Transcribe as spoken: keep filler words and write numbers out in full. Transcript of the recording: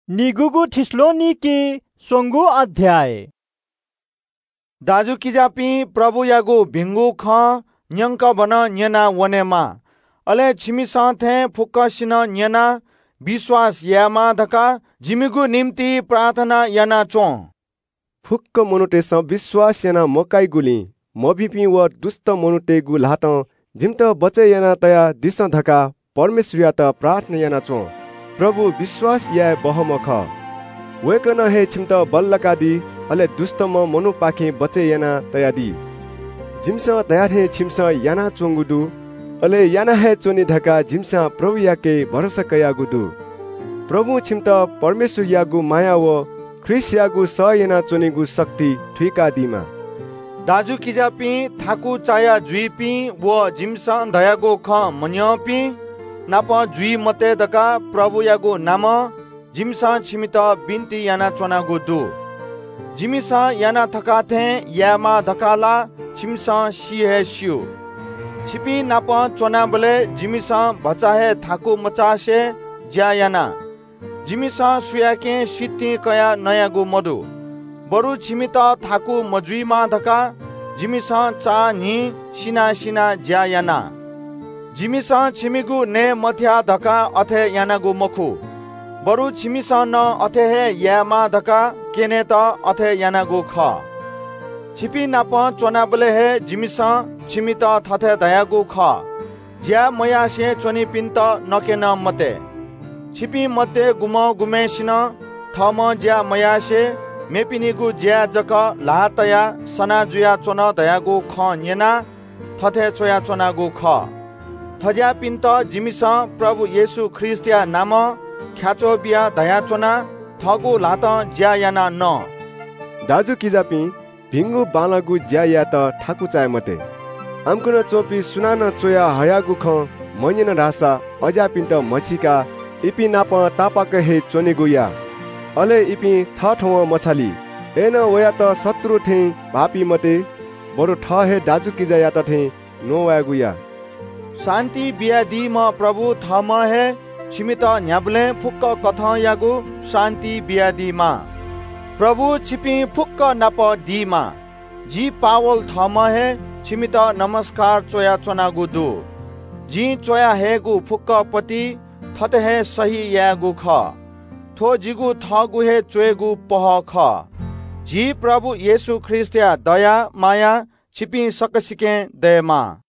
निगुगु थिस्लोनिकी सोंगु अध्याय। दाजु किजापी प्रभु यागु भिंगु ख न्यंक बन न्यना वनेमा अले छिमी साथे फुक्कसिन न्यना विश्वास यामा धका जिमिगु निम्ति प्रार्थना याना चो फुक्क मनुटे स विश्वास याना मकाई गुली मभिपी व दुष्ट मनुटे गु लात जिमत बचे याना तया दिस धका परमेश्वर या त प्रार्थना याना चो प्रभु विश्वास या बहम ख वेकन हे छिमत बल्लका दी अले दुष्ट म मनु पाखे बचे याना तया दी जिमस तयार हे छिमस याना चोंगुदु अले याना हे चोनी धका जिमस प्रभु याके भरोसा कया गुदु प्रभु छिमत परमेश्वर यागु माया व ख्रिस्ट यागु स याना चोनीगु शक्ति ठिका दिमा दाजु किजापी थाकु चाया जुइपी व जिमस दयागु ख मन्यपी नाप जुई मते दका प्रभु यागु नाम जिमसा छिमित बिन्ती याना चोना गुदु जिमिसा याना थका थे यामा धकाला छिमसा सिहे सिउ छिपी नाप चोना बले जिमिसा बचाहे थाकु मचासे ज्या याना जिमिसा सुयाके सिति कया नयागु मधु बरु छिमित थाकु मजुइमा धका जिमिसा चा नि सिना सिना ज्या याना जिमिसा छिमिगु ने मथ्या धका अथे यानागु मखु बरु छिमिसा न अथे हे यामा धका केने त अथे यानागु ख छिपी नाप चोना बले हे जिमिसा छिमित थथे दयागु ख ज्या मया से चोनी पिन्त नकेन मते छिपी मते गुम गुमेसिन थम ज्या मया से मेपिनिगु ज्या जक लातया सना जुया चोन दयागु ख न्यना थथे चोया चोनागु ख थज्या पिन्त जिमिसा प्रभु येशु ख्रिस्टिया नाम ख्याचो बिया दया चोना थगु लात ज्या याना न दाजु किजापी भिंगु बालागु ज्या या त ठाकु चाय मते आमकुन चोपी सुनान चोया हयागु ख मन्यन रासा अजा पिन्त मसिका इपी नाप तापाक हे चोनेगु या अले इपी थ ठौ मछाली एन वया त शत्रु थे भापी मते बरु ठ हे दाजु किजा या त थे नो वागु या शान्ति बियादी म प्रभु थम हे छिमित न्याबले फुक्क कथा यागु शान्ति बियादी मा प्रभु छिपी फुक्क नप दी मा जी पावल थम हे छिमित नमस्कार चोया चोनागु दु जी चोया हेगु फुक्क पति थते हे सही यागु ख थो जिगु थगु हे चोएगु पह ख जी प्रभु येशु ख्रिस्टिया दया माया छिपी सकसिके दयमा।